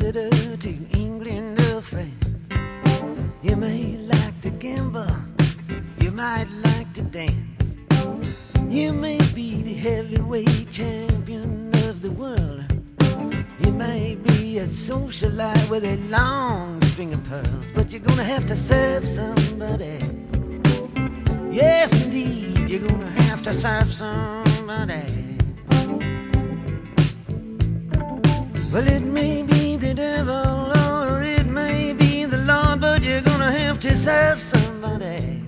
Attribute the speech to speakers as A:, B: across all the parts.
A: visitor to England or France. You may like to gamble, you might like to dance. You may be the heavyweight champion of the world. You may be a socialite with a long string of pearls, but you're gonna have to serve somebody. Yes, indeed, you're gonna have to serve somebody. Well, it may be the devil or it may be the Lord, but you're gonna have to serve somebody.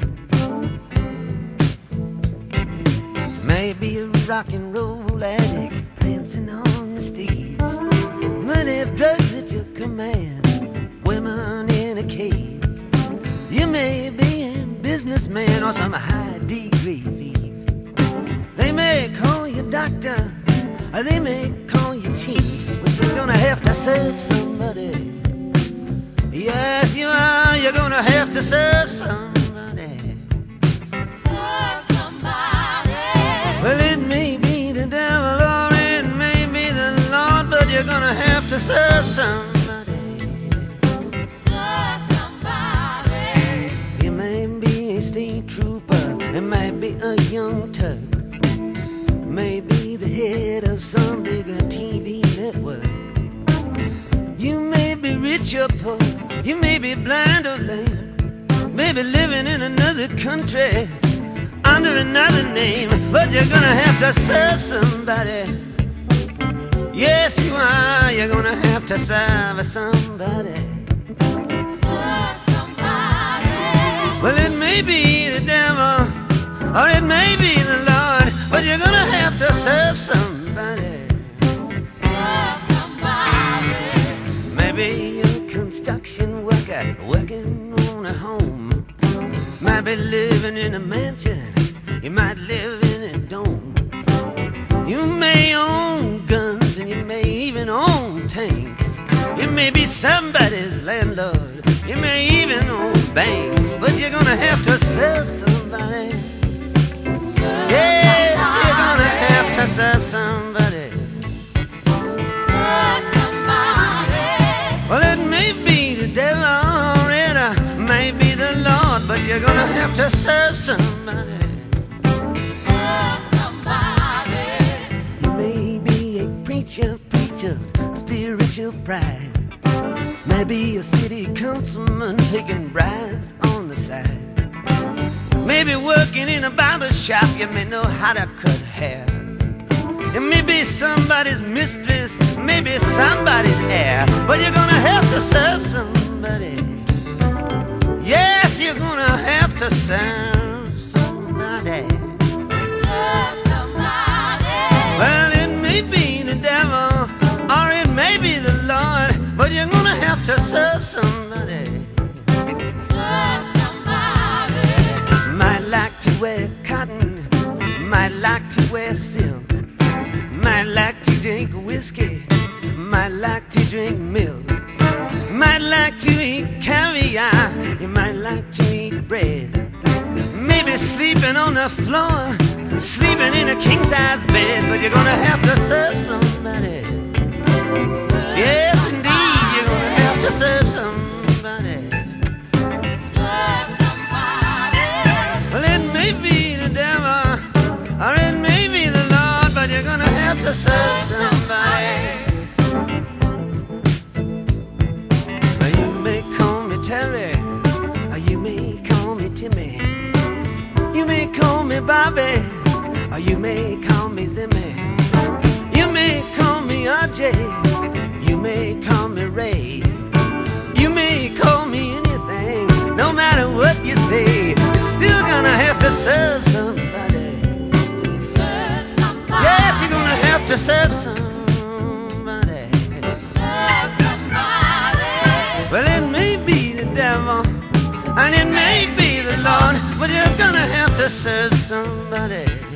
A: Maybe a rock and roll addict prancing on the stage, money of drugs at your command, women in a cage. You may be a businessman or some high degree thief. They may call you doctor or they may call you chief, but you're gonna have to serve somebody. Yes, you are. You're gonna have to serve somebody.
B: Serve somebody.
A: Well, it may be the devil or it may be the Lord, but you're gonna have to serve somebody.
B: Serve somebody.
A: You may be a state trooper, it may be a young Turk, maybe the head of some bigger TV network. You may be rich or poor, you may be blind or lame, maybe living in another country under another name, but you're gonna have to serve somebody. Yes, you are. You're gonna have to serve somebody.
B: Serve somebody.
A: Well, it may be the devil or it may be the Lord, but you're gonna have to serve somebody.
B: Serve somebody.
A: Maybe you're a construction worker working on a home, might be living in a mansion, you might live in a dome. You may own guns and you may even own tanks. You may be somebody's landlord, you may even own banks, but you're gonna have to serve somebody.
B: Serve
A: Yes,
B: somebody.
A: you're gonna have to serve somebody.
B: Serve somebody.
A: Well, it may be the devil or it may be the Lord, but you're gonna have to serve somebody.
B: Serve somebody.
A: You may be a preacher, spiritual pride. Maybe a city councilman taking bribes on the side. Maybe working in a barber shop, you may know how to cut hair. You may be somebody's mistress, maybe somebody's heir, but you're gonna have to serve somebody. Yes, you're gonna have to serve somebody.
B: Serve somebody.
A: Well, it may be the devil or it may be the Lord, but you're gonna have to serve somebody.
B: Serve somebody.
A: Might like to wear cotton, might like to wear silk, might like to drink whiskey, might like to drink milk, might like to eat caviar, you might like to eat bread. Maybe sleeping on the floor, sleeping in a king-size bed, but you're gonna have to serve somebody. Yes, indeed, you're gonna have to serve somebody.
B: Serve somebody.
A: Well, it may be the devil or it may be the Lord, but you're gonna have to serve somebody. Well, you may call me Terry or you may call me Timmy. You may call me Bobby or you may call me Zimmy. You may call me RJ, you may call me Ray. You may call me anything, no matter what you say, you're still gonna have to serve somebody.
B: Serve somebody.
A: Yes, you're gonna have to serve somebody.
B: Serve somebody.
A: Well, it may be the devil and it may be the Lord, but you're gonna have to serve somebody.